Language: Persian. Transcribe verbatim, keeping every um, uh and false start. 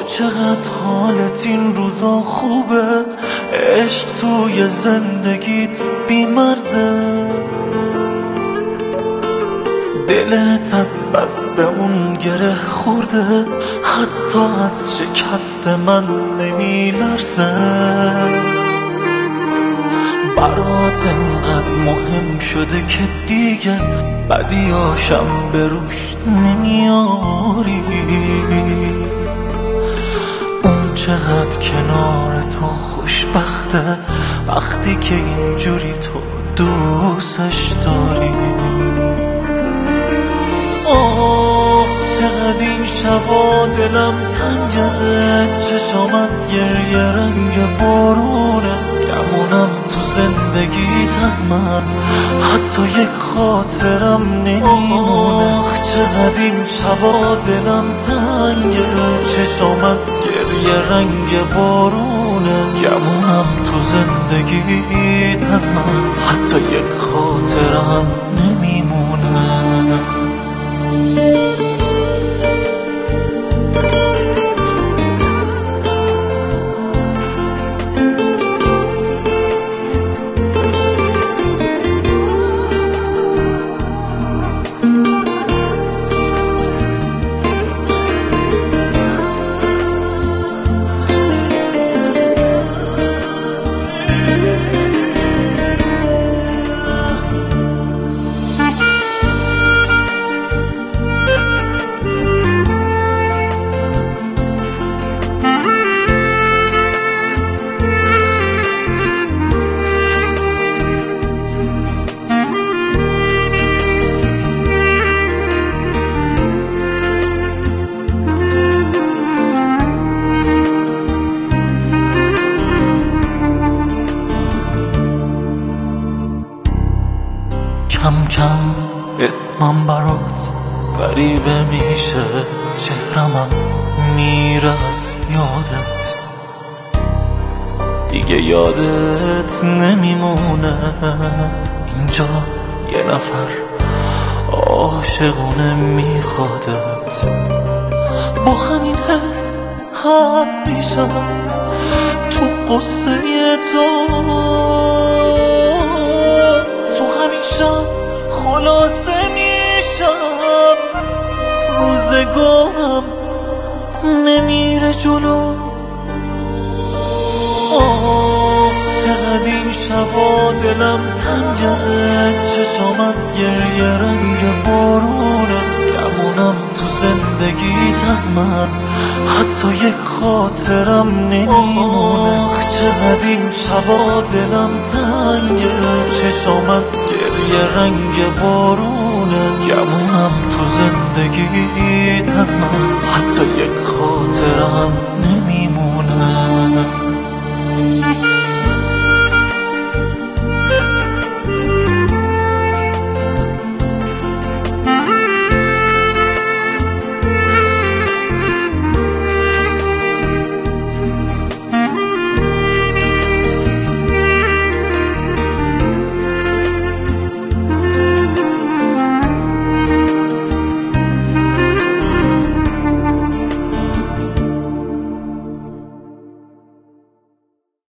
چقدر حالت این روزا خوبه، عشق توی زندگیت بیمرزه، دلت از بس به اون گره خورده، حتی از شکست من نمی لرزه. برات انقدر مهم شده که دیگه بدیاشم به روش نمیاری، اون چقدر کنار تو خوشبخته وقتی که اینجوری تو دوستش داری. آخ چقدر این شبا دلم تنگه، چشام از گریه رنگ بارونه، گمونم تو زندگیت از من حتی یک خاطرم نمیمونه. آخ چقدر این شبا دلم تنگه، چشام از گریه رنگ بارونه، گمونم تو زندگیت از من حتی یک خاطرم نمیمونه. کم کم اسمم برات غریبه میشه، چهرمم میره از یادت، دیگه یادت نمیمونه. اینجا یه نفر عاشقونه میخوادت، با همین حس حبس میشم تو قصه تو، تو همین شب خلاصه میشم، روزگارم نمیره جلو. آه چقدر این شبا دلم تنگه، چشام از گریه رنگ بارونه، گمونم تو زندگیت از من حتی یک خاطرم نمیمونه. آخ چقدر این شبا دلم تنگه، چشام از گریه رنگ بارونه، گمونم تو زندگیت از من حتی یک خاطرم